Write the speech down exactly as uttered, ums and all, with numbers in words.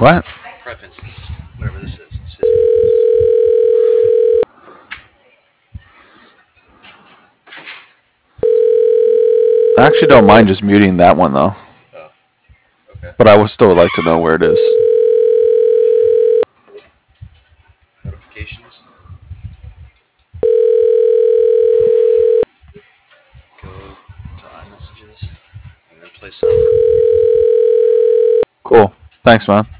What? Preferences. Whatever this is. It says I actually don't mind just muting that one though. Oh, okay. But I would still like to know where it is. Notifications. Go to iMessages and then play sound. Cool. Thanks, man.